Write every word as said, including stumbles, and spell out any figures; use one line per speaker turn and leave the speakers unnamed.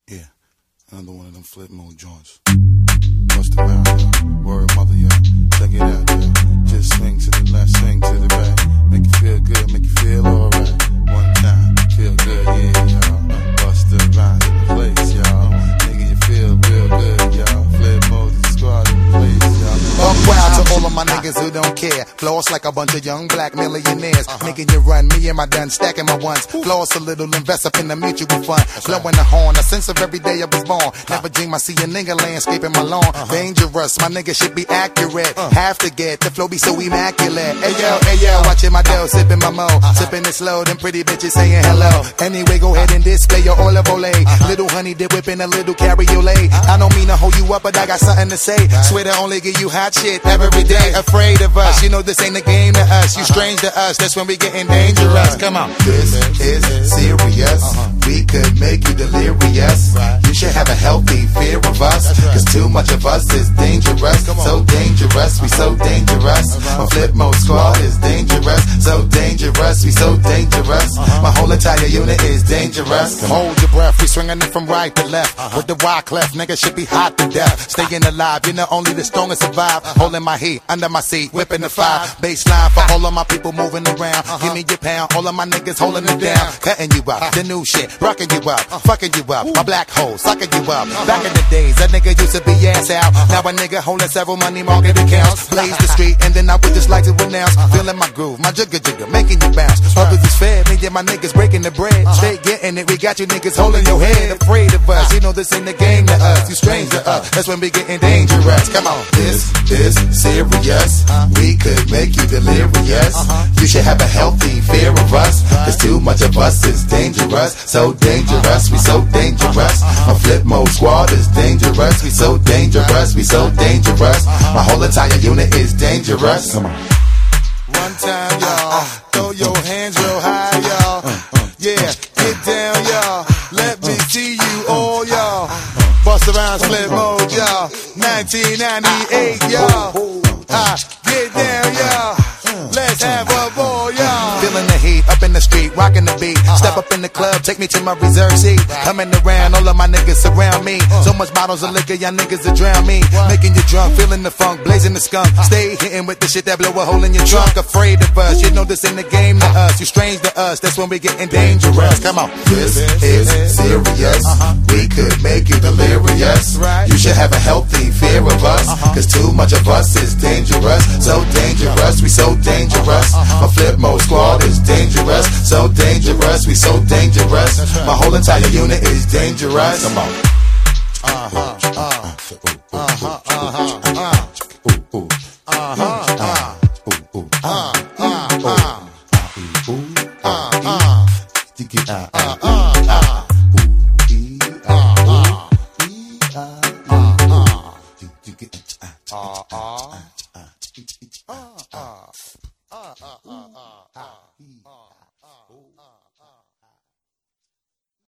Yeah, another one of them flip mode joints. Bust around, yo. Word mother, yo. Check it out, yo. Just swing to the left, swing to the right. Make you feel good, make you feel alright. One time, feel good, yeah, y'all. Bust the rhymes in the place, y'all. Nigga, you feel real good, y'all. Flip mode, the squad in the place, y'all.
Buck wild to all of my niggas who don't care. Floss like a bunch of young black millionaires. Uh-huh. Making you run, me and my done stacking my ones. Floss a little, invest up in the mutual fund. Blowing the horn, a sense of every day I was born. Never dream I see a nigga landscaping my lawn. Uh-huh. Dangerous, my nigga should be accurate. Uh-huh. Have to get the flow be so immaculate. Hey yo, hey yo, watching my dough, sipping my mo. Uh-huh. Sipping it slow, them pretty bitches saying hello. Anyway, go ahead and display your olive ole. Uh-huh. Little honey dip whipping a little cabriolet. Uh-huh. I don't mean to hold you up, but I got something to say. Right. Swear to only give you hot shit every day. Afraid of us, you know this ain't a game to us. You strange to us, that's when we getting dangerous. Come on. This is serious. We could make you delirious. You should have a healthy fear of us, cause too much of us is dangerous. So dangerous, we so dangerous. My flip mode squad is dangerous. So dangerous, we so dangerous. My whole entire unit is dangerous. Hold your breath, we swinging it from right to left. With the wide clef, nigga should be hot to death. Staying alive, you know only the strongest survive. Holding my heat under my seat, whipping the fire. Baseline for all of my people moving around. Give me your pound, all of my niggas holding it down. Cutting you up, the new shit, rocking you up, fucking you up. My black hole, sucking you up. Back in the days, a nigga used to be ass out. Now a nigga holding several money market accounts. Blaze the street, and then I would just like to announce. Feeling my groove, my jigger jigger, making you bounce. Others is fair, me and my niggas breaking the bread. Straight getting it, we got you niggas holding your head. Afraid of us, you know this ain't the game to us. You strange to us, that's when we getting dangerous. Come on. This is serious. We could make you delirious. You should have a healthy fear of us, cause too much of us is dangerous. So dangerous, we so dangerous. My flip mode squad is dangerous. We so dangerous, we so dangerous. My whole entire unit is dangerous. Come on.
One time, y'all. Throw your hands real high, y'all. Yeah, get down, y'all. Let me see you all, y'all. Bust around, flip mode, y'all. nineteen ninety-eight, y'all. Ah, get down, y'all. Let's have a ball, y'all.
Feeling the heat up in the street, rocking the beat. Step up in the club, take me to my reserve seat. Coming around, all of my niggas surround me. So much bottles of liquor, y'all niggas will drown me. Making you drunk, feeling the funk, blazing the skunk. Stay hitting with the shit that blow a hole in your trunk. Afraid of us, you know this ain't the game to us. You strange to us, that's when we getting dangerous. Come on. This is serious. We could make you delirious. You should have a healthy fear of us, cause too much of us is dangerous. So dangerous, we so dangerous. My flip mode squad is dangerous. So dangerous, we so dangerous. My whole entire unit is dangerous. Come on. Uh-huh, uh, uh-huh, uh-huh, uh, uh-huh, uh, uh, uh, uh, uh,